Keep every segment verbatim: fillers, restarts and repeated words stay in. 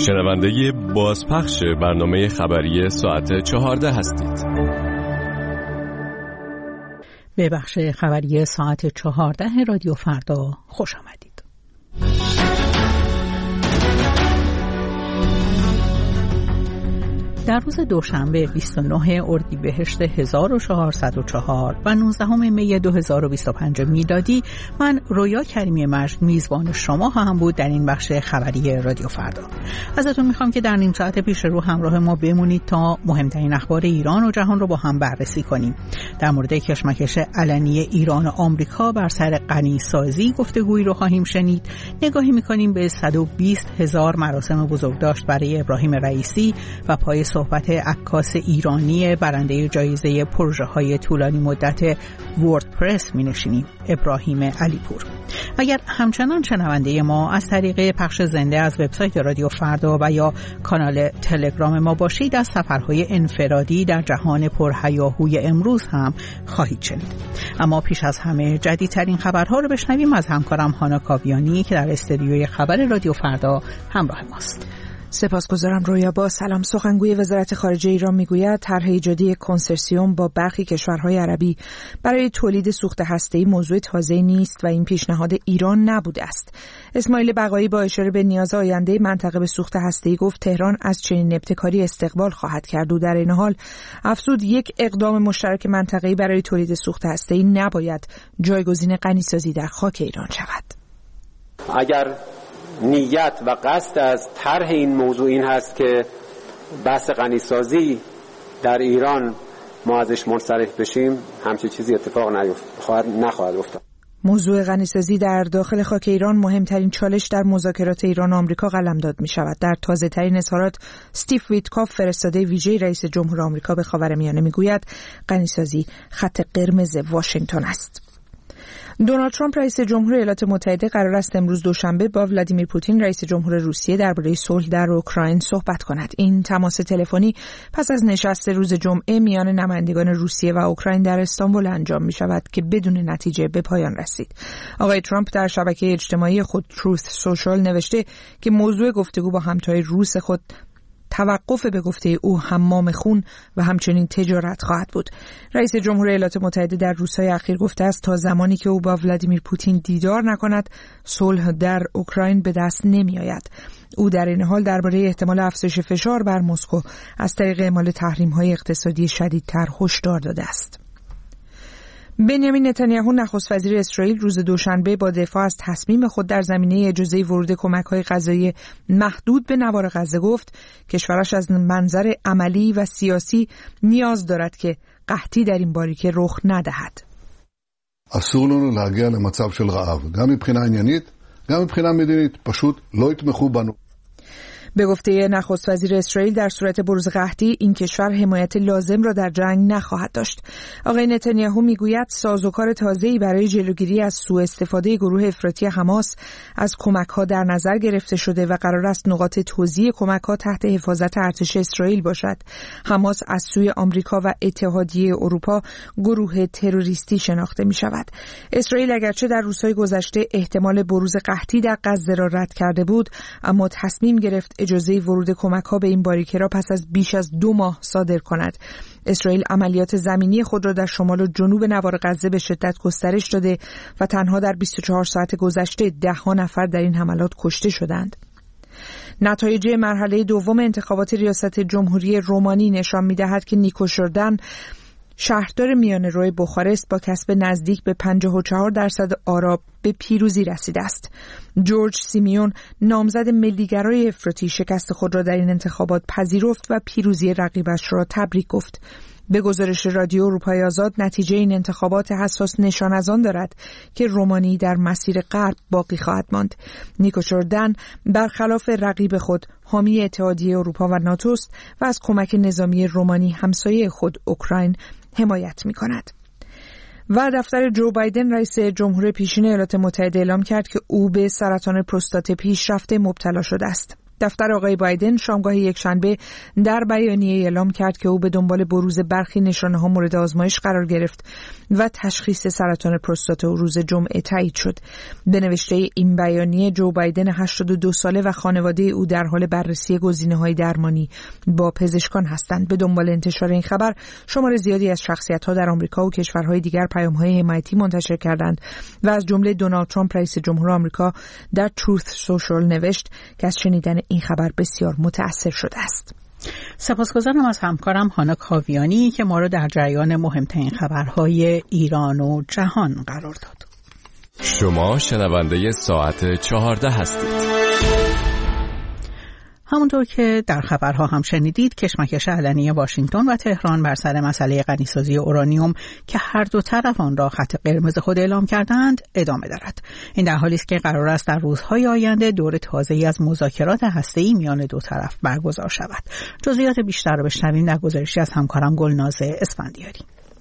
شنونده بازپخش برنامه خبری ساعت چهارده هستید. به بخش خبری ساعت چهارده رادیو فردا خوش آمدید. در روز دوشنبه بیست و نه اردیبهشت هزار و چهارصد و چهار و نوزدهم می دو هزار و بیست و پنج میلادی من رویا کریمی مجد میزبان شما خواهم بود در این بخش خبری رادیو فردا. ازتون میخوام که در نیم ساعت پیش رو همراه ما بمونید تا مهمترین اخبار ایران و جهان رو با هم بررسی کنیم. در مورد کشمکش علنی ایران و آمریکا بر سر غنیسازی گفتگویی رو خواهیم شنید. نگاهی میکنیم به صد و بیست هزار مراسم بزرگداشت برای ابراهیم رئیسی و پای صحبت عکاس ایرانی برنده جایزه پروژه های طولانی مدت وردپرس می نشینیم، ابراهیم علیپور. اگر همچنان شنونده ما از طریق پخش زنده از وبسایت رادیو فردا و یا کانال تلگرام ما باشید، از سفرهای انفرادی در جهان پرهیاهوی امروز هم خواهید شنید. اما پیش از همه جدیدترین خبرها رو بشنویم از همکارم هانا کاویانی که در استدیوی خبر رادیو فردا همراه ماست. سپاسگزارم رویا. با سلام. سخنگوی وزارت خارجه ایران میگوید طرح ایجادی کنسرسیوم با برخی کشورهای عربی برای تولید سوخت هسته‌ای موضوع تازه‌ای نیست و این پیشنهاد ایران نبوده است. اسماعیل بقایی با اشاره به نیاز آینده منطقه به سوخت هسته‌ای گفت تهران از چنین ابتکاری استقبال خواهد کرد و در این حال افزود یک اقدام مشترک منطقه‌ای برای تولید سوخت هسته‌ای نباید جایگزین غنیسازی در خاک ایران شود. اگر نیت و قصد از طرح این موضوع این هست که بحث غنیسازی در ایران ما ازش منصرف بشیم، همچین چیزی اتفاق نیفتاد، نخواهد افتاد. موضوع غنیسازی در داخل خاک ایران مهمترین چالش در مذاکرات ایران و آمریکا قلمداد می شود. در تازه ترین اظهارات استیو ویتکاف فرستاده ویژه رئیس جمهور آمریکا به خاورمیانه می گوید غنیسازی خط قرمز واشنگتن است. دونالد ترامپ رئیس جمهور ایالات متحده قرار است امروز دوشنبه با ولادیمیر پوتین رئیس جمهور روسیه درباره صلح در اوکراین صحبت کند. این تماس تلفنی پس از نشست روز جمعه میان نمایندگان روسیه و اوکراین در استانبول انجام می شود که بدون نتیجه به پایان رسید. آقای ترامپ در شبکه اجتماعی خود تروث سوشال نوشته که موضوع گفتگو با همتای روس خود توقف به گفته او حمام خون و همچنین تجارت خواهد بود. رئیس جمهور ایالات متحده در روزهای اخیر گفته است تا زمانی که او با ولادیمیر پوتین دیدار نکند صلح در اوکراین به دست نمی آید. او در این حال درباره احتمال افزایش فشار بر مسکو از طریق اعمال تحریم‌های اقتصادی شدیدتر هشدار داده است. بنیامین نتانیاهو نخست وزیر اسرائیل روز دوشنبه با دفاع از تصمیم خود در زمینه اجازه ورود کمک‌های غذایی محدود به نوار غزه گفت کشورش از منظر عملی و سیاسی نیاز دارد که قحطی در این باریکه رخ ندهد. אסור לנו להגיע למצב של רעב, גם מבחינה עניינית, גם מבחינה מדינית, פשוט לא יתמכו בנו. به گفته نخست وزیر اسرائیل در صورت بروز قحطی این کشور حمایت لازم را در جنگ نخواهد داشت. آقای نتانیاهو میگوید سازوکار تازه‌ای برای جلوگیری از سوء استفاده گروه افراطی حماس از کمک‌ها در نظر گرفته شده و قرار است نقاط توزیع کمک‌ها تحت حفاظت ارتش اسرائیل باشد. حماس از سوی آمریکا و اتحادیه اروپا گروه تروریستی شناخته می‌شود. اسرائیل اگرچه در روزهای گذشته احتمال بروز قحطی در غزه را رد کرده بود، اما تصمیم گرفت اجازه ورود کمک‌ها به این باریکه را پس از بیش از دو ماه صادر کند. اسرائیل عملیات زمینی خود را در شمال و جنوب نوار غزه به شدت گسترش داده و تنها در بیست و چهار ساعت گذشته ده ها نفر در این حملات کشته شدند. نتایج مرحله دوم انتخابات ریاست جمهوری رومانی نشان می‌دهد که نیکوشوردن شهردار میانه‌رو بخارست با کسب نزدیک به پنجاه و چهار درصد آرا به پیروزی رسیده است. جورج سیمیون نامزد ملیگرای افراطی شکست خود را در این انتخابات پذیرفت و پیروزی رقیبش را تبریک گفت. به گزارش رادیو اروپای آزاد نتیجه این انتخابات حساس نشان از آن دارد که رومانی در مسیر غرب باقی خواهد ماند. نیکوشوردن برخلاف رقیب خود حامی اتحادیه اروپا و ناتو است و از کمک نظامی رومانی همسایه خود اوکراین حمایت می کند. و دفتر جو بایدن رئیس جمهور پیشین ایالات متحده اعلام کرد که او به سرطان پروستات پیشرفته مبتلا شده است. دفتر آقای بایدن شامگاه یکشنبه در بیانیه اعلام کرد که او به دنبال بروز برخی نشانه‌ها مورد آزمایش قرار گرفت و تشخیص سرطان پروستات او روز جمعه تایید شد. به نوشته این بیانیه جو بایدن هشتاد و دو ساله و خانواده او در حال بررسی گزینه‌های درمانی با پزشکان هستند. به دنبال انتشار این خبر شمار زیادی از شخصیت‌ها در آمریکا و کشورهای دیگر پیام‌های حمایتی منتشر کردند و از جمله دونالد ترامپ رئیس جمهور آمریکا در تروث سوشال نوشت که از شنیدن این خبر بسیار متأثر شده است. سپاسگزارم از همکارم هانا کاویانی که ما را در جریان مهمترین خبرهای ایران و جهان قرار داد. شما شنونده ساعت چهارده هستید. همونطور که در خبرها هم شنیدید، کشمکش علنی واشنگتن و تهران بر سر مسئله غنیسازی اورانیوم که هر دو طرف آن را خط قرمز خود اعلام کردند ادامه دارد. این در حالی است که قرار است در روزهای آینده دور تازه‌ای از مذاکرات هسته‌ای میان دو طرف برگزار شود. جزئیات بیشتر را بشنویم در گزارشی از همکارم گلناز اسفندیاری.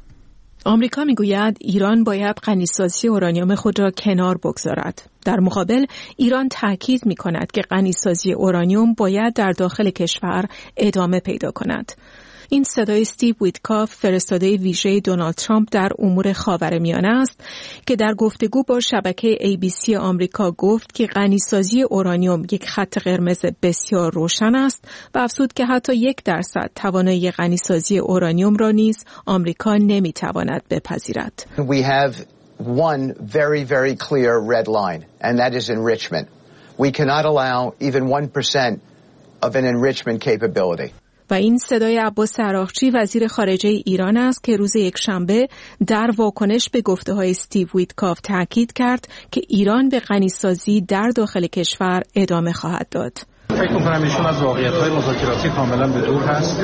آمریکا میگوید ایران باید غنیسازی اورانیوم خود را کنار بگذارد. در مقابل ایران تاکید می‌کند که غنیسازی اورانیوم باید در داخل کشور ادامه پیدا کند. این صدای استیو ویتکاف، فرستاده ویژه دونالد ترامپ در امور خاورمیانه است که در گفتگو با شبکه ای بی سی آمریکا گفت که غنیسازی اورانیوم یک خط قرمز بسیار روشن است و افزود که حتی یک درصد توانایی غنیسازی اورانیوم را نیز آمریکا نمی‌تواند بپذیرد. We have one very very clear red line and that is enrichment. We cannot allow even one percent of an enrichment capability. و این صدای عباس عراقچی وزیر خارجه ایران است که روز یکشنبه در واکنش به گفته‌های استیو ویتکاف تاکید کرد که ایران به غنیسازی در داخل کشور ادامه خواهد داد. فکر می‌کنم ایشون از واقعیت‌های مذاکراتی کاملا به دور هست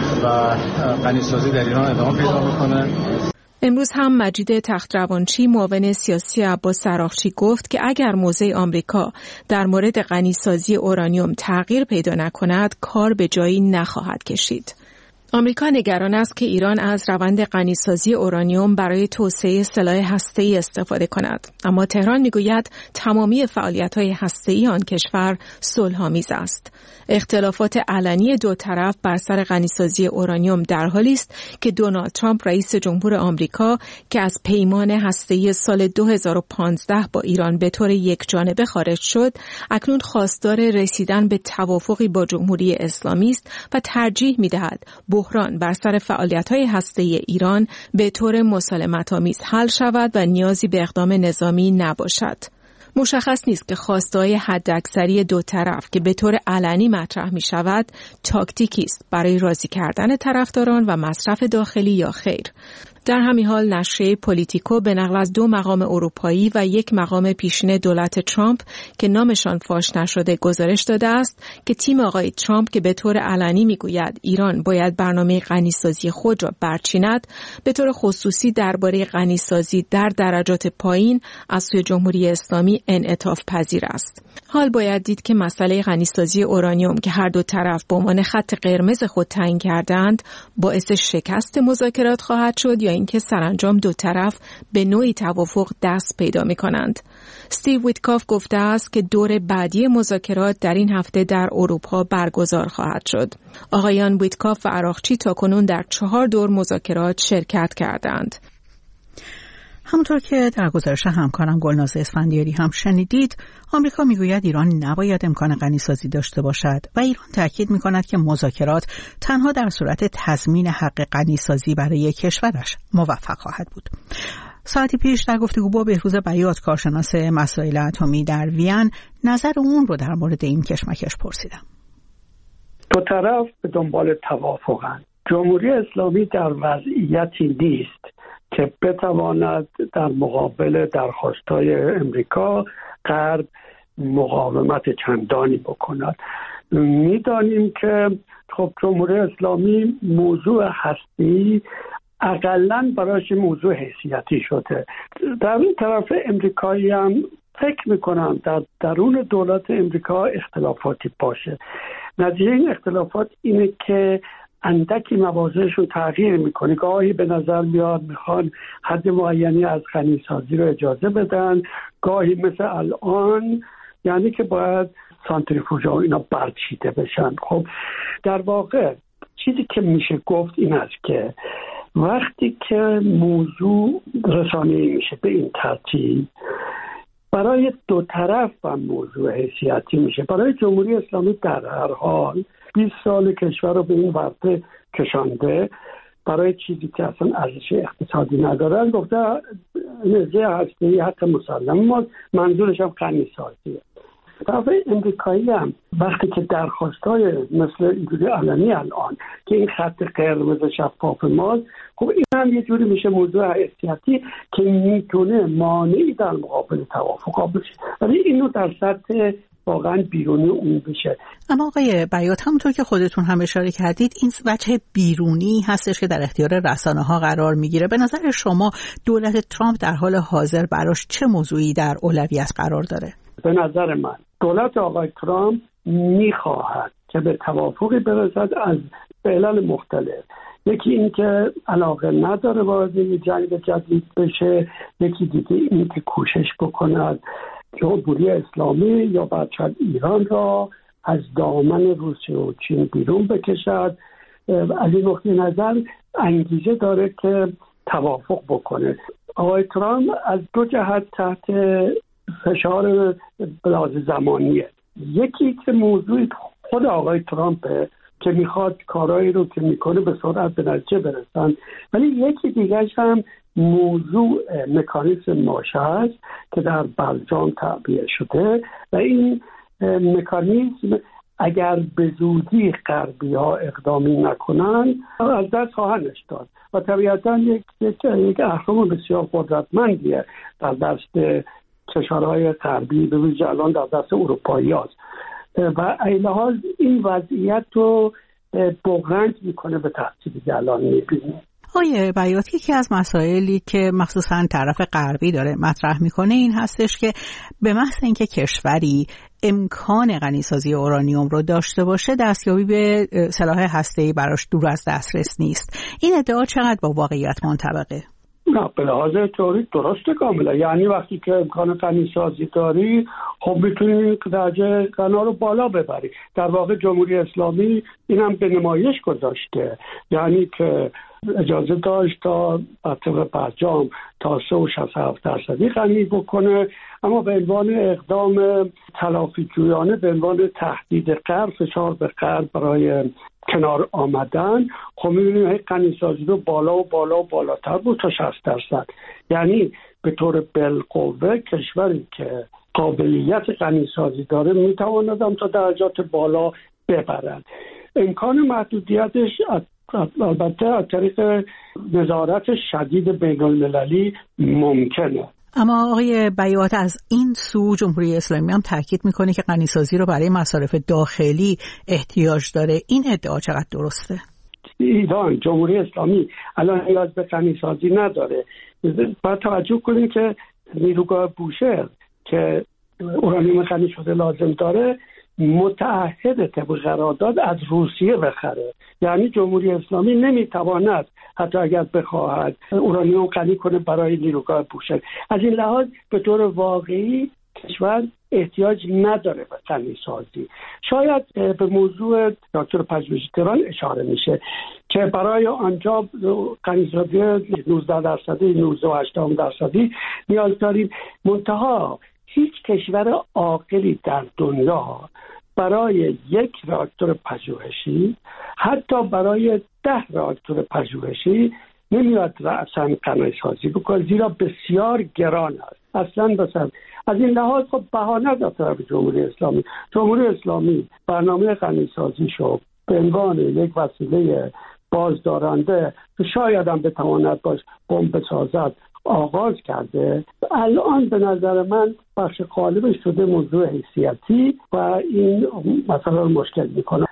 و غنیسازی در ایران ادامه پیدا می‌کنه. امروز هم مجید تخت‌روانچی معاون سیاسی عباس عراقچی گفت که اگر موضع آمریکا در مورد غنیسازی اورانیوم تغییر پیدا نکند کار به جایی نخواهد کشید. آمریکا نگران است که ایران از روند غنیسازی اورانیوم برای توسعه سلاح هسته‌ای استفاده کند، اما تهران میگوید تمامی فعالیت‌های هسته‌ای آن کشور صلح‌آمیز است. اختلافات علنی دو طرف بر سر غنیسازی اورانیوم در حالی است که دونالد ترامپ رئیس جمهور آمریکا که از پیمان هسته‌ای سال دو هزار و پانزده با ایران به طور یکجانبه خارج شد، اکنون خواستار رسیدن به توافقی با جمهوری اسلامی است و ترجیح می‌دهد بحران بر سر فعالیت‌های هسته‌ای ایران به طور مسالمت‌آمیز حل شود و نیازی به اقدام نظامی نباشد. مشخص نیست که خواسته‌های حداکثری دو طرف که به طور علنی مطرح می‌شود تاکتیکی است برای راضی کردن طرفداران و مصرف داخلی یا خیر. در همین حال نشریه پولیتیکو به نقل از دو مقام اروپایی و یک مقام پیشین دولت ترامپ که نامشان فاش نشده گزارش داده است که تیم آقای ترامپ که به طور علنی میگوید ایران باید برنامه غنیسازی خود را برچیند، به طور خصوصی درباره غنیسازی در درجات پایین از سوی جمهوری اسلامی انعطاف پذیر است. حال باید دید که مسئله غنیسازی اورانیوم که هر دو طرف به عنوان خط قرمز خود تعیین کردند باعث شکست مذاکرات خواهد شد یا اینکه سرانجام دو طرف به نوعی توافق دست پیدا می‌کنند. استیو ویتکاف گفته است که دور بعدی مذاکرات در این هفته در اروپا برگزار خواهد شد. آقایان ویتکاف و عراقچی تاکنون در چهار دور مذاکرات شرکت کردند. همونطور که در گزارش همکارم گلناز اسفندیاری هم شنیدید، آمریکا میگوید ایران نباید امکان غنیسازی داشته باشد و ایران تاکید میکند که مذاکرات تنها در صورت تضمین حق غنیسازی برای کشورش موفق خواهد بود. ساعتی پیش در گفتگو با بهروز بیات کارشناس مسائل اتمی در وین نظر اون رو در مورد این کشمکش پرسیدم. دو طرف به دنبال توافقند. جمهوری اسلامی در وضعیتی نیست که بتواند در مقابل درخواست‌های امریکا غرب مقاومت چندانی بکند. می‌دانیم که خب جمهوری اسلامی موضوع هستی اقلاً برایش موضوع حیثیتی شده. در این طرف امریکایی هم فکر می‌کنم در درون دولت امریکا اختلافاتی باشه. نتیجه این اختلافات اینه که اندکی مواضعشون تغییر میکنه. گاهی به نظر میاد میخوان حد معینی از غنیسازی رو اجازه بدن، گاهی مثل الان یعنی که باید سانتریفوژها اینا برچیده بشن. خب در واقع چیزی که میشه گفت این است که وقتی که موضوع رسانه‌ای میشه به این ترتیب، برای دو طرف هم موضوع حیثیتی میشه. برای جمهوری اسلامی در هر حال بیست سال کشور رو به این ورطه کشانده، برای چیزی که اصلا ارزش اقتصادی ندارن گفته انرژی هسته‌ای حق مسلم ما، منظورش هم غنی‌سازیه. طرف امریکایی هم وقتی که درخواستای مثل اینجوری علنی الان که این خط قرمز شفاف ماست، خب این هم یه جوری میشه موضوع حیثیتی که میتونه مانعی در مقابل توافق بشه، ولی اینو در سطح واقعا بیرونی اون بشه. اما آقای بیات، همونطور که خودتون هم اشاره کردید این وجه بیرونی هستش که در اختیار رسانه ها قرار میگیره. به نظر شما دولت ترامپ در حال حاضر براش چه موضوعی در اولویت قرار داره؟ به نظر من دولت آقای ترامپ میخواهد که به توافقی برسد از علل مختلف. یکی این که علاقه نداره وارد جنگ جدید بشه، یکی دیگه این که کوشش بکند جمهوری اسلامی یا بعد ایران را از دامن روسیه و چین بیرون بکشد. از این نقطه نظر انگیزه داره که توافق بکنه. آقای ترامپ از دو جهت تحت فشار بلاز زمانیه. یکی که موضوع خود آقای ترامپه که میخواد کارهایی رو که میکنه به سرعت به نتیجه برسن، ولی یکی دیگرش هم موضوع مکانیزم ماشه است که در برجام تعبیه شده و این مکانیزم اگر به زودی غربی ها اقدامی نکنن از دست خواهندش داد و طبیعتا یک یک اهرم بسیار قدرتمندیه در دست کشورهای غربی، به ویژه الان در دست اروپایی هست و لحاظ این وضعیت رو بغرنج میکنه به تحصیلی که الان میبینیم. آیه بیات، یکی از مسائلی که مخصوصا طرف غربی داره مطرح میکنه این هستش که به محض اینکه کشوری امکان غنیسازی اورانیوم رو داشته باشه دستیابی به سلاح هسته‌ای براش دور از دسترس نیست. این ادعا چقدر با واقعیت منطبقه؟ نه، به لحاظ تئوری درسته کاملا. یعنی وقتی که امکان غنیسازی داری خب میتونی درجه غنا رو بالا ببری. در واقع جمهوری اسلامی اینم به نمایش گذاشته، یعنی که اجازه داشت تا طبق برجام تا سه و شصت و هفت درصدی غنی بکنه، اما به عنوان اقدام تلافی جویانه، به عنوان تهدید غرب، فشار به غرب برای کنار آمدن، خب می‌بینیم غنی‌سازی رو بالا و بالا و بالاتر بود تا شصت درصد. یعنی به طور بالقوه کشوری که قابلیت غنی‌سازی داره میتواند هم تا درجات بالا ببرن. امکان محدودیتش البته از طریق نظارت شدید بین‌المللی ممکنه. اما آقای بیات، از این سو جمهوری اسلامی هم تاکید میکنه که غنیسازی رو برای مصارف داخلی احتیاج داره. این ادعا چقدر درسته؟ ایران جمهوری اسلامی الان نیاز به غنیسازی نداره. باید توجه کنیم که نیروگاه بوشهر که اورانیوم غنی شده لازم داره متعهد طبق قرارداد از روسیه بخره. یعنی جمهوری اسلامی نمیتواند حتی اگر بخواهد اورانیوم غنی کنه برای نیروگاه بوشهر. از این لحاظ به طور واقعی کشور احتیاج نداره به غنی‌سازی. شاید به موضوع دکتر پژوهشی تهران اشاره میشه که برای آنجا غنی‌سازی نوزده درصدی نوزده و هشت درصدی نیاز داریم. منتها هیچ کشور عاقلی در دنیا برای یک راکتور پژوهشی، حتی برای ده راکتور پژوهشی نمیاد رأساً غنی‌سازی بکنه، زیرا بسیار گران است. اصلا مثلا از این لحاظ خب بهانه داد طرف جمهوری اسلامی. جمهوری اسلامی برنامه غنی‌سازی شو به عنوان یک وسیله بازدارنده که شاید هم بتواند باش بمب بسازد آغاز کرده. الان به نظر من بخش غالبش شده موضوع حیثیتی و این مسئله رو مشکل میکنه.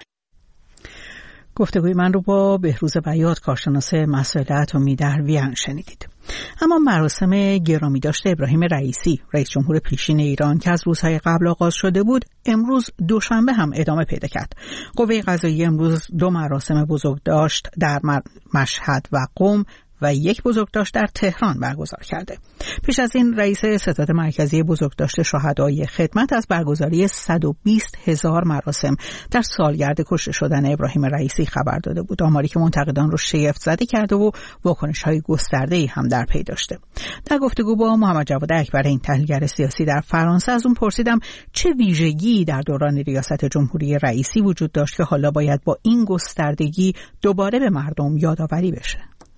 گفتگوی من رو با بهروز بیات، کارشناس مسائل اتمی در وین شنیدید. اما مراسم گرامی داشته ابراهیم رئیسی، رئیس جمهور پیشین ایران که از روزهای قبل آغاز شده بود، امروز دوشنبه هم ادامه پیدا کرد. قوه قضاییه امروز دو مراسم بزرگ داشت در مشهد و قم و یک بزرگداشت در تهران برگزار کرده. پیش از این رئیس ستاد مرکزی بزرگداشت شهدای خدمت از برگزاری صد و بیست هزار مراسم در سالگرد کشته شدن ابراهیم رئیسی خبر داده بود، آماری که منتقدان رو شگفت زده کرده و واکنش‌های گسترده‌ای هم در پی داشته. در گفتگو با محمد جواد اکبر، این تحلیلگر سیاسی در فرانسه، از اون پرسیدم چه ویژگی در دوران ریاست جمهوری رئیسی وجود داشت که حالا باید با این گستردگی دوباره به مردم یادآوری بشه.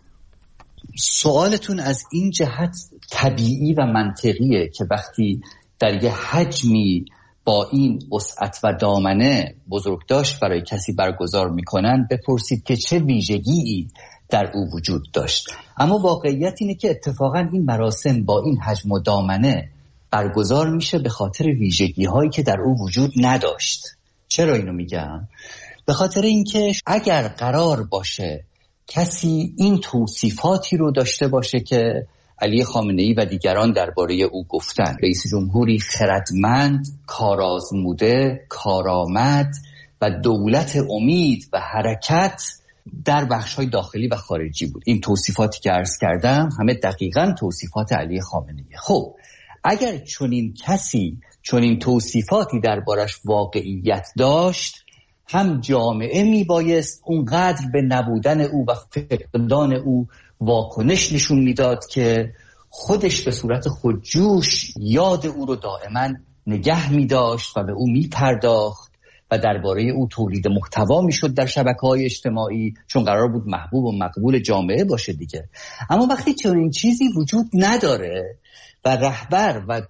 سوالتون از این جهت طبیعی و منطقیه که وقتی در یه حجمی با این وسعت و دامنه بزرگداشت برای کسی برگزار میکنن بپرسید که چه ویژگی در او وجود داشت. اما واقعیت اینه که اتفاقا این مراسم با این حجم و دامنه برگزار میشه به خاطر ویژگی هایی که در او وجود نداشت. چرا اینو میگم؟ به خاطر اینکه اگر قرار باشه کسی این توصیفاتی رو داشته باشه که علی خامنه‌ای و دیگران درباره او گفتن، رئیس جمهوری خردمند، کارآزموده، کارآمد و دولت امید و حرکت در بخش‌های داخلی و خارجی بود. این توصیفاتی که عرض کردم همه دقیقاً توصیفات علی خامنه‌ای. خب اگر چنین کسی چنین توصیفاتی دربارش واقعیت داشت، هم جامعه میبایست اونقدر به نبودن او و فقدان او واکنش نشون میداد که خودش به صورت خودجوش یاد او رو دائما نگه میداشت و به او میپرداخت و درباره او تولید محتوا میشد در شبکه‌های اجتماعی، چون قرار بود محبوب و مقبول جامعه باشه دیگه. اما وقتی چنین چیزی وجود نداره و رهبر و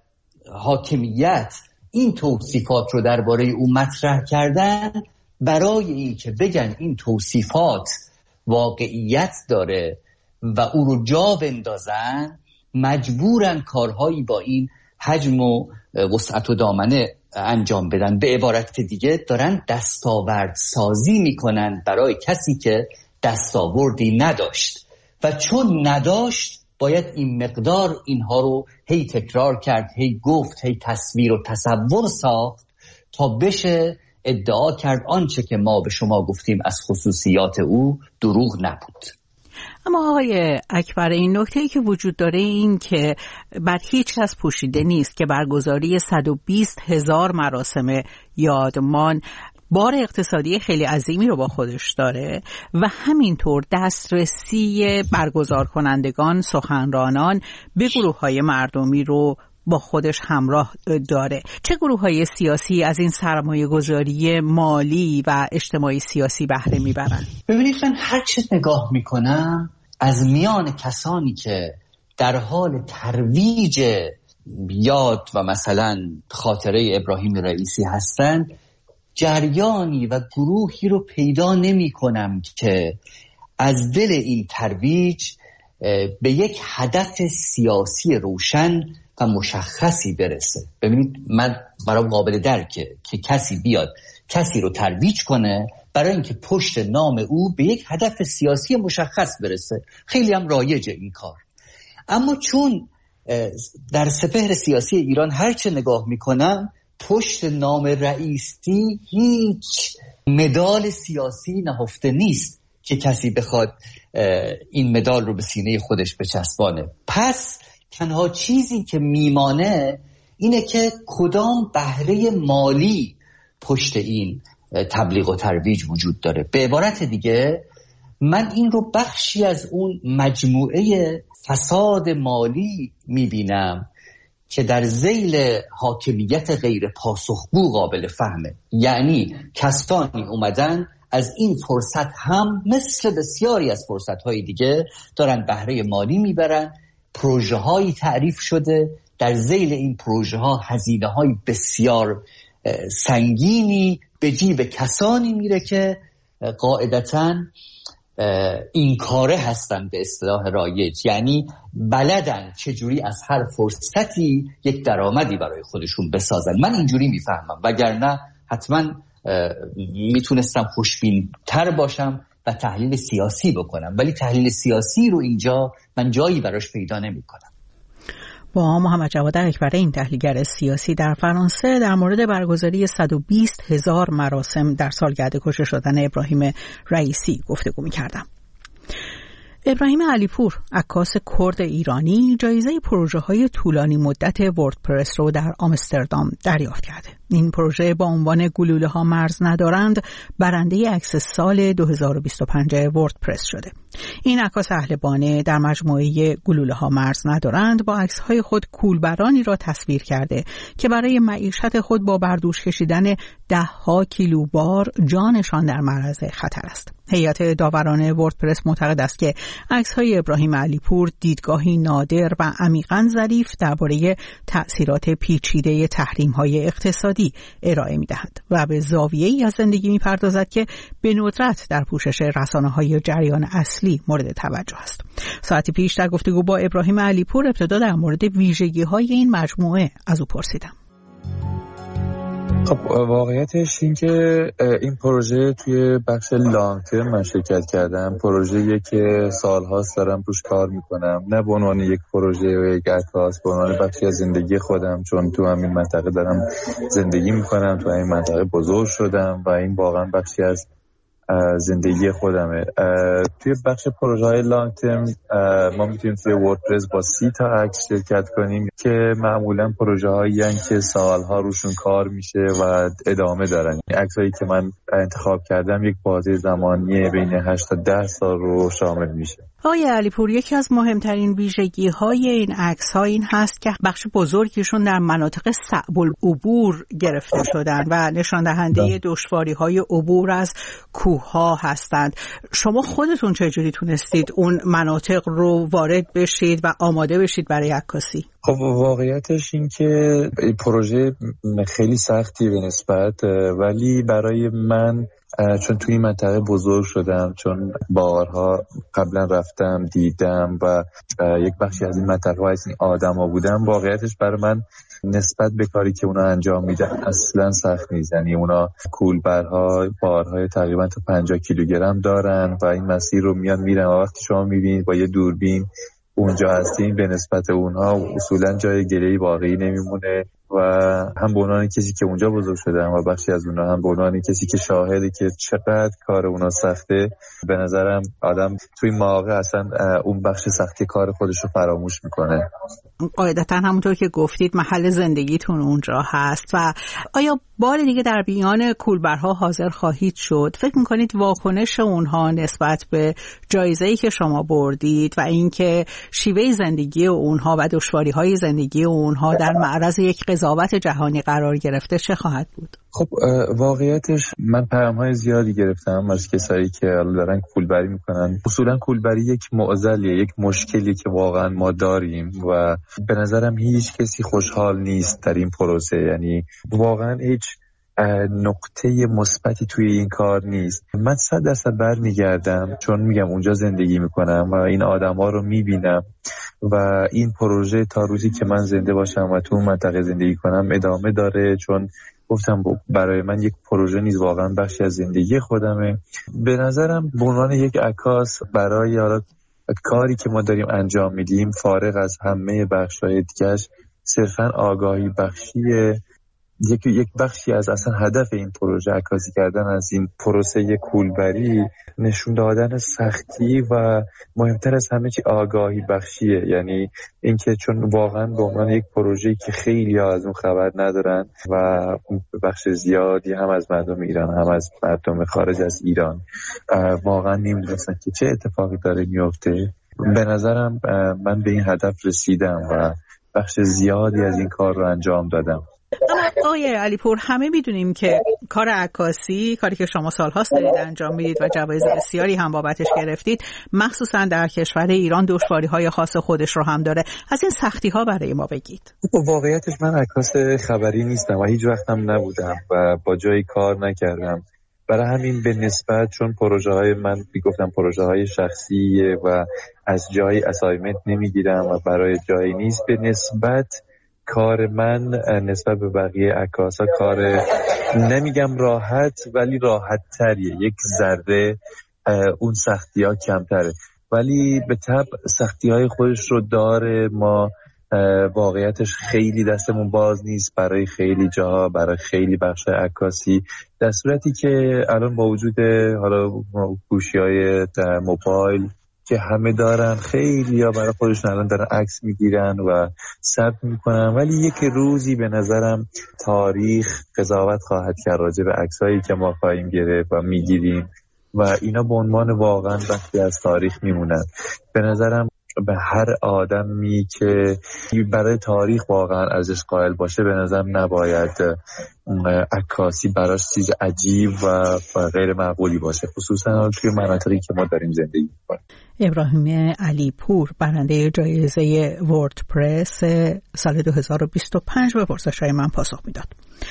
حاکمیت این توصیفات رو درباره او مطرح کردن، برای این که بگن این توصیفات واقعیت داره و او رو جا بندازن، مجبورن کارهایی با این حجم و وسعت و دامنه انجام بدن. به عبارت دیگه دارن دستاورد سازی میکنن برای کسی که دستاوردی نداشت و چون نداشت باید این مقدار اینها رو هی تکرار کرد، هی گفت، هی تصویر و تصور ساخت تا بشه ادعا کرد آنچه که ما به شما گفتیم از خصوصیات او دروغ نبود. اما آقای اکبر، این نکته‌ای که وجود داره این که بر هیچ کس پوشیده نیست که برگزاری صد و بیست هزار مراسم یادمان بار اقتصادی خیلی عظیمی رو با خودش داره و همینطور دسترسی برگزار کنندگان، سخنرانان به گروه‌های مردمی رو با خودش همراه داره. چه گروه‌های سیاسی از این سرمایه‌گذاری مالی و اجتماعی سیاسی بهره میبرن؟ ببینید من هر چه نگاه میکنم از میان کسانی که در حال ترویج یاد و مثلا خاطره ابراهیم رئیسی هستند، جریانی و گروهی رو پیدا نمی کنم که از دل این ترویج به یک هدف سیاسی روشن و مشخصی برسه. ببینید من برام قابل درکه که کسی بیاد کسی رو ترویج کنه برای اینکه پشت نام او به یک هدف سیاسی مشخص برسه. خیلی هم رایجه این کار. اما چون در سپهر سیاسی ایران هرچه نگاه میکنم پشت نام رئیسی هیچ مدال سیاسی نهفته نیست که کسی بخواد این مدال رو به سینه خودش بچسبانه. پس تنها چیزی که میمانه اینه که کدام بهره مالی پشت این تبلیغ و ترویج وجود داره. به عبارت دیگه من این رو بخشی از اون مجموعه فساد مالی میبینم که در ذیل حاکمیت غیر پاسخگو قابل فهمه. یعنی کسانی اومدن از این فرصت هم مثل بسیاری از فرصت‌های دیگه دارن بهره مالی میبرن. پروژه هایی تعریف شده، در ذیل این پروژه ها هزینه های بسیار سنگینی به جیب کسانی میره که قاعدتاً این کاره هستن به اصطلاح رایج، یعنی بلدن چجوری از هر فرصتی یک درآمدی برای خودشون بسازن. من اینجوری میفهمم، وگرنه حتما میتونستم خوشبین تر باشم و تحلیل سیاسی بکنم، ولی تحلیل سیاسی رو اینجا من جایی براش پیدا نمی کنم. با محمد جواد اکبر، این تحلیلگر سیاسی در فرانسه، در مورد برگزاری صد و بیست هزار مراسم در سالگرد کشته شدن ابراهیم رئیسی گفتگو می کردم. ابراهیم علیپور، عکاس کرد ایرانی، جایزه پروژه‌های طولانی مدت وردپرس رو در آمستردام دریافت کرده. این پروژه با عنوان گلوله ها مرز ندارند برنده عکس سال دو هزار و بیست و پنج وردپرس شده. این عکاس اهل بانه در مجموعه گلوله ها مرز ندارند با عکس‌های خود کولبرانی را تصویر کرده که برای معیشت خود با بردوش کشیدن ده ها کیلو بار جانشان در معرض خطر است. هیئت داوران وردپرس معتقد است که عکس‌های ابراهیم علیپور دیدگاهی نادر و عمیقاً ظریف درباره تأثیرات پیچیده تحریم‌های اقتصادی ارائه می‌دهند و به زاویه‌ای از زندگی می‌پردازد که به ندرت در پوشش رسانه‌های جریان اصلی مورد توجه است. ساعتی پیش در گفتگو با ابراهیم علیپور ابتدا در مورد ویژگی‌های این مجموعه از او پرسیدم. خب واقعیتش این که این پروژه توی بخش لانگ ترم من شرکت کردم. پروژه‌ای که سال‌هاست دارم روش کار میکنم، نه به عنوان یک پروژه و یک عکاس، به عنوان بخشی از زندگی خودم، چون تو همین منطقه دارم زندگی میکنم، تو همین منطقه بزرگ شدم و این واقعا بخشی از زندگی خودمه. توی بخش پروژه های لانگ ترم ما میتونیم توی وردپرس با سی تا عکس شرکت کنیم که معمولا پروژه هایی هستند که سالها روشون کار میشه و ادامه دارن. عکس هایی که من انتخاب کردم یک بازه زمانی بین هشت تا ده سال رو شامل میشه. آقای علیپور، یکی از مهمترین ویژگی های این عکس ها این هست که بخش بزرگیشون در مناطق صعب العبور گرفته شدن و نشان دهنده دشواری های عبور از کوه ها هستند. شما خودتون چجوری تونستید اون مناطق رو وارد بشید و آماده بشید برای عکاسی؟ خب واقعیتش این که پروژه خیلی سختی به نسبت، ولی برای من چون توی این منطقه بزرگ شدم، چون بارها قبلا رفتم دیدم و یک بخشی از این منطقه از این آدم ها بودم، واقعیتش برای من نسبت به کاری که اونا انجام میدن اصلا سخت نیست. یعنی اونا کولبرها بارهای تقریبا تا پنجاه کیلوگرم دارن و این مسیر رو میان میرن و وقتی شما میبینید با یه دوربین اونجا هستین، به نسبت اونها اصولا جای گله‌ای واقعی نمیمونه و هم به عنوان کسی که اونجا بزرگ شدم و بخشی از اونها هم به عنوان کسی که شاهده که چقدر کار اونا سخته، به نظرم آدم توی مواقع اصلا اون بخش سختی کار خودش رو فراموش میکنه. قاعدتا همونطور که گفتید محل زندگیتون اونجا هست و آیا بار دیگه در بیان کولبرها حاضر خواهید شد؟ فکر میکنید واکنش اونها نسبت به جایزه‌ای که شما بردید و اینکه شیوه زندگی اونها و دشواری‌های زندگی اونها در معرض یک قضاوت جهانی قرار گرفته چه خواهد بود؟ خب واقعیتش من پیام‌های زیادی گرفتم از کسایی که دارن کولبری میکنن. اصولا کولبری یک معضلیه، یک مشکلی که واقعا ما داریم و به نظرم هیچ کسی خوشحال نیست در این پروسه. یعنی واقعا هیچ نقطه مثبتی توی این کار نیست. من صد درصد برمیگردم، چون میگم اونجا زندگی میکنم و این آدما رو میبینم و این پروژه تا روزی که من زنده باشم و تو اون منطقه زندگی کنم ادامه داره، چون گفتم برای من یک پروژه نیست، واقعا بخشی از زندگی خودمه. به نظرم به عنوان یک عکاس برای حالا کاری که ما داریم انجام میدیم، فارغ از همه بخش‌های دیگه‌اش، صرفاً آگاهی بخشیه. یک یک بخشی از اصلا هدف این پروژه عکاسی کردن از این پروسه کولبری نشون دادن سختی و مهمتر از همه چی آگاهی بخشیه. یعنی اینکه چون واقعا به عنوان یک پروژه‌ای که خیلی ها از اون خبر ندارن و بخش زیادی هم از مردم ایران هم از مردم خارج از ایران واقعا نمی‌دونن که چه اتفاقی داره میفته. به نظرم من به این هدف رسیدم و بخش زیادی از این کار رو انجام دادم. اما آقای علیپور، همه میدونیم که کار عکاسی، کاری که شما سال‌هاست دارید انجام میدید و جوایز بسیاری هم بابتش گرفتید، مخصوصا در کشور ایران دشواری‌های خاص خودش رو هم داره. از این سختی‌ها برای ما بگید. واقعیتش من عکاس خبری نیستم و هیچ وقتم نبودم و با جایی کار نکردم. برای همین به نسبت چون پروژه های من میگفتم پروژه های شخصیه و از جایی اسایمنت نمیگیرم و برای جایی نیست، به نسبت کار من نسبت به بقیه عکاسا کار نمیگم راحت ولی راحت تریه، یک ذره اون سختی ها کمتره، ولی به طبع سختی های خودش رو داره. ما واقعیتش خیلی دستمون باز نیست برای خیلی جاها، برای خیلی بخش عکاسی، در صورتی که الان با وجود حالا گوشی های موبایل که همه دارن، خیلی یا برای خودشون الان دارن عکس میگیرن و ثبت میکنن، ولی یک روزی به نظرم تاریخ قضاوت خواهد کرد راجع به عکسایی که ما خواهیم گرفت و میگیریم و اینا به عنوان واقعا بخشی از تاریخ میمونن. به نظرم به هر آدمی که برای تاریخ واقعا ارزش قائل باشه به نظرم نباید عکاسی براش چیز عجیب و غیر معقولی باشه، خصوصا توی مناطقی که ما داریم زندگی می‌کنیم. ابراهیم علی پور برنده جایزه وردپرس سال دو هزار و بیست و پنج به پرسش‌های من پاسخ میداد.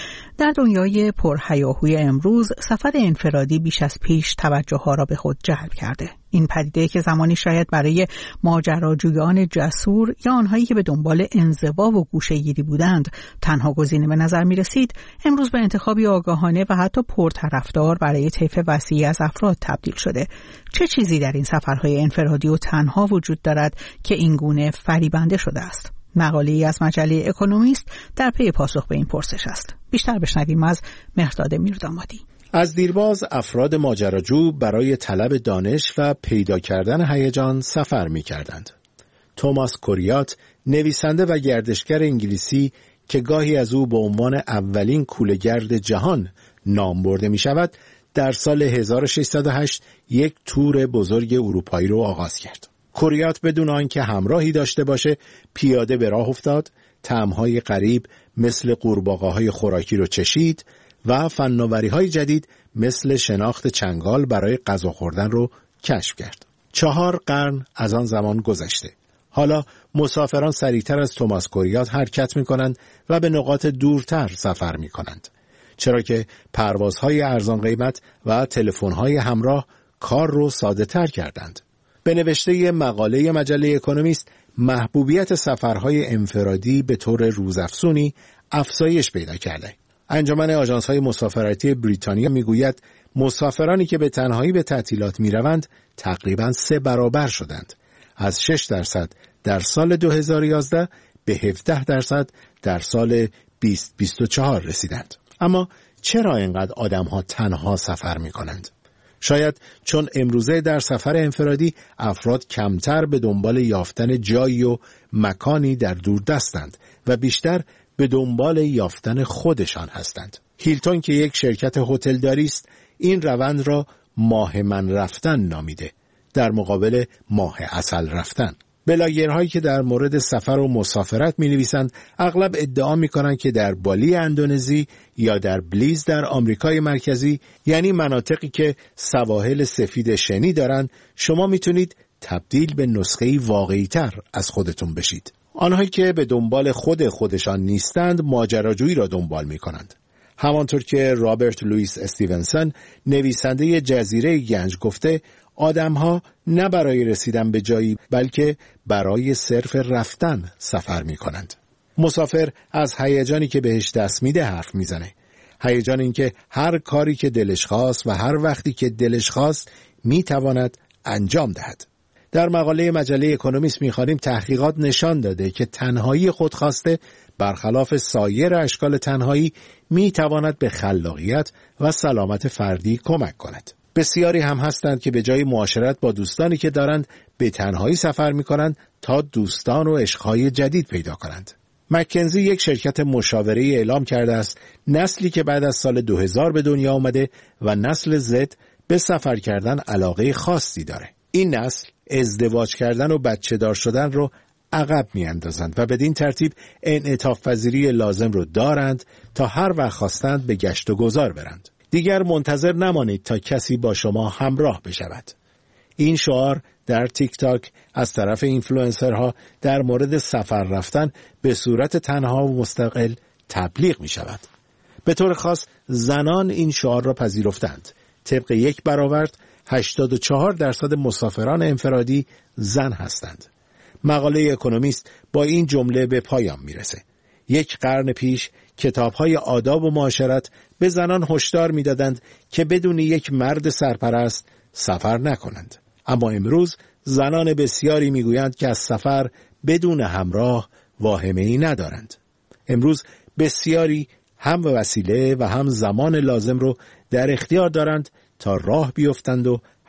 در دنیای پرهیاهوی امروز سفر انفرادی بیش از پیش توجه ها را به خود جلب کرده. این پدیده که زمانی شاید برای ماجراجویان جسور یا آنهایی که به دنبال انزوا و گوشه‌گیری بودند تنها گزینه به نظر می رسید، امروز به انتخابی آگاهانه و حتی پرطرفدار برای طیف وسیعی از افراد تبدیل شده. چه چیزی در این سفرهای انفرادی و تنها وجود دارد که این گونه فریبنده شده است؟ مقاله‌ای از مجله اکونومیست در پی پاسخ به این پرسش است. بیشتر بشنویم از مهرداد میردامادی. از دیرباز افراد ماجراجو برای طلب دانش و پیدا کردن هیجان سفر می‌کردند. توماس کوریات، نویسنده و گردشگر انگلیسی که گاهی از او به عنوان اولین کوله‌گرد جهان نام برده می‌شود، در سال هزار و ششصد و هشت یک تور بزرگ اروپایی را آغاز کرد. کوریات بدون آنکه همراهی داشته باشه پیاده به راه افتاد، طعم‌های غریب مثل قورباغه‌های خوراکی رو چشید و فناوری‌های جدید مثل شناخت چنگال برای غذا خوردن رو کشف کرد. چهار قرن از آن زمان گذشته. حالا مسافران سریعتر از توماس کوریات حرکت می‌کنند و به نقاط دورتر سفر می‌کنند، چرا که پروازهای ارزان قیمت و تلفن‌های همراه کار رو ساده‌تر کردند. به نوشته مقاله مجله اکونومیست، محبوبیت سفرهای انفرادی به طور روزافزونی افزایش پیدا کرده. انجمن آژانس‌های مسافرتی بریتانیا میگوید مسافرانی که به تنهایی به تعطیلات میروند تقریباً سه برابر شدند. از شش درصد در سال دو هزار و یازده به هفده درصد در سال بیست بیست و چهار رسیدند. اما چرا اینقدر آدم‌ها تنها سفر می‌کنند؟ شاید چون امروزه در سفر انفرادی افراد کمتر به دنبال یافتن جایی و مکانی در دوردستند و بیشتر به دنبال یافتن خودشان هستند. هیلتون که یک شرکت هتلداری است، این روند را ماه من رفتن نامیده، در مقابل ماه عسل رفتن. بلاگرهایی که در مورد سفر و مسافرت می نویسند اغلب ادعا می کنند که در بالی اندونزی یا در بلیز در آمریکای مرکزی، یعنی مناطقی که سواحل سفید شنی دارند، شما می تونید تبدیل به نسخه‌ای واقعی‌تر از خودتون بشید. آنهایی که به دنبال خود خودشان نیستند ماجراجویی را دنبال می کنند. همانطور که رابرت لوئیس استیونسن، نویسنده جزیره گنج، گفته آدم‌ها نه برای رسیدن به جایی بلکه برای صرف رفتن سفر می‌کنند. مسافر از هیجانی که بهش دست میده حرف میزنه. هیجان این که هر کاری که دلش خواست و هر وقتی که دلش خواست میتواند انجام دهد. در مقاله مجله اکونومیست می‌خوانیم تحقیقات نشان داده که تنهایی خودخواسته برخلاف سایر اشکال تنهایی میتواند به خلاقیت و سلامت فردی کمک کند. بسیاری هم هستند که به جای معاشرت با دوستانی که دارند به تنهایی سفر می کنند تا دوستان و عشقهای جدید پیدا کنند. مکنزی یک شرکت مشاوره‌ای اعلام کرده است نسلی که بعد از سال دو هزار به دنیا آمده و نسل زد به سفر کردن علاقه خاصی داره. این نسل ازدواج کردن و بچه دار شدن رو عقب می اندازند و بدین ترتیب انعطاف پذیری لازم رو دارند تا هر وقت خواستند به گشت و گذار برند. دیگر منتظر نمانید تا کسی با شما همراه بشود. این شعار در تیک تاک از طرف اینفلوئنسرها در مورد سفر رفتن به صورت تنها و مستقل تبلیغ می شود. به طور خاص زنان این شعار را پذیرفتند. طبق یک برآورد هشتاد و چهار درصد مسافران انفرادی زن هستند. مقاله اکونومیست با این جمله به پایان می رسه. یک قرن پیش کتاب‌های آداب و معاشرت به زنان هشدار می‌دادند که بدون یک مرد سرپرست سفر نکنند. اما امروز زنان بسیاری می‌گویند که از سفر بدون همراه واهمه‌ای ندارند. امروز بسیاری هم وسیله و هم زمان لازم رو در اختیار دارند تا راه بیفتند و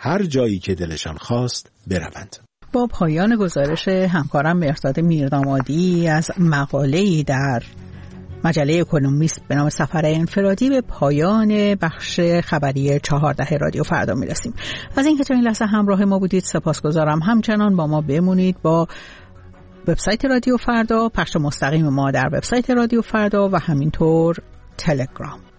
هر جایی که دلشان خواست بروند. با پایان گزارش همکارم مهرداد میردامادی از مقاله‌ای در مجله اکونومیست به نام سفر انفرادی به پایان بخش خبری چهارده رادیو فردا میرسیم. از اینکه تا این لحظه همراه ما بودید سپاسگزارم. همچنان با ما بمونید با وبسایت رادیو فردا، پخش مستقیم ما در وبسایت رادیو فردا و همینطور تلگرام.